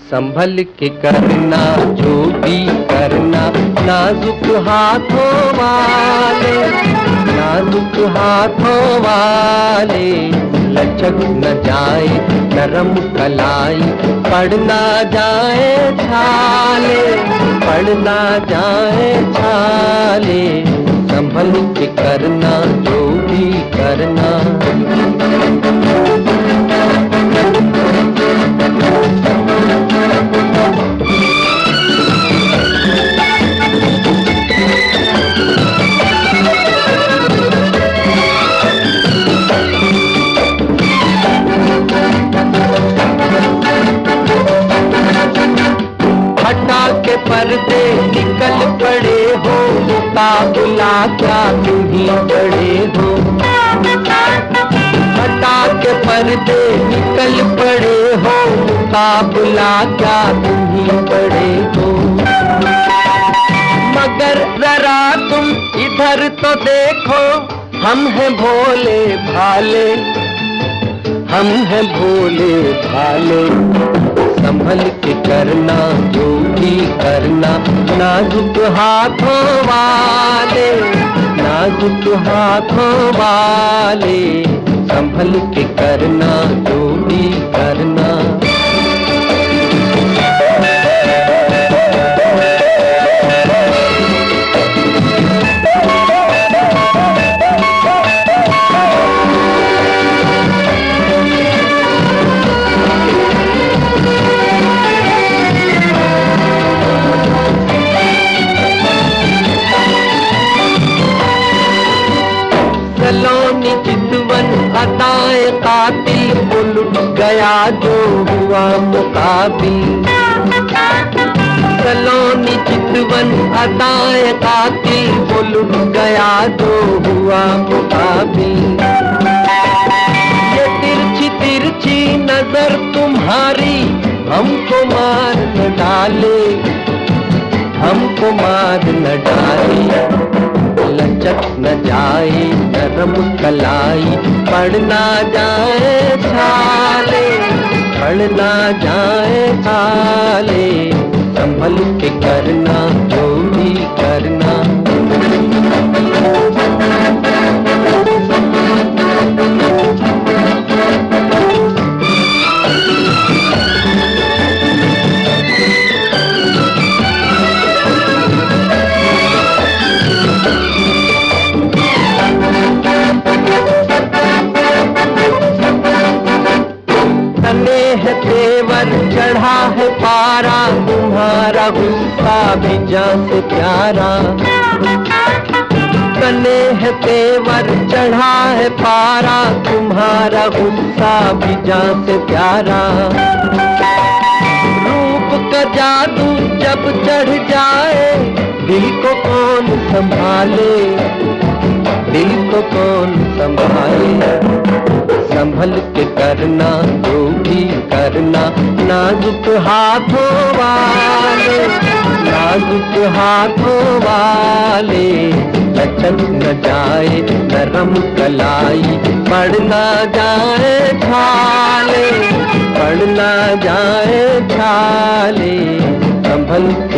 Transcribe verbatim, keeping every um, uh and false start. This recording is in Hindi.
संभल के करना जो भी करना, नाजुक हाथों वाले, नाजुक हाथों वाले। लचक न जाए नरम कलाई, पड़ ना जाए छाले, पड़ ना जाए छाले। संभल के करना जो भी करना। के पर्दे निकल पड़े हो, मुकाबला क्या तुम ही बड़े हो। हटा के पर्दे निकल पड़े हो, मुकाबला क्या तुम ही बड़े हो। मगर जरा तुम इधर तो देखो, हम हैं भोले भाले, हम हैं भोले भाले। संभल के करना जो भी करना, नाजुक हाथों वाले, नाजुक हाथों वाले। संभल के करना जो भी करना। सलोनी चितवन अताए कातिल, वो लुट गया जो हुआ मुकाबिल। सलोनी चितवन अताए कातिल, वो लुट गया जो हुआ मुकाबिल। ये तिरछी तिरछी नजर तुम्हारी हमको मार न डाले, हमको मार न डाले। लचक न जाए नरम कलाई, पड़ ना जाए छाले, पड़ ना जाए छाले। संभल के करना जो भी करना। है तेवर चढ़ा है पारा, तुम्हारा गुस्सा भी जान से प्यारा। तने है तेवर चढ़ा है पारा, तुम्हारा गुस्सा भी जान से प्यारा। रूप का जादू जब चढ़ जाए, दिल को कौन संभाले, दिल को कौन संभाले। संभल के करना जो भी करना, नाजुक हाथों वाले, नाजुक हाथों वाले। लचक न जाए नरम कलाई, पड़ ना जाए छाले, पड़ ना जाए छाले। संभल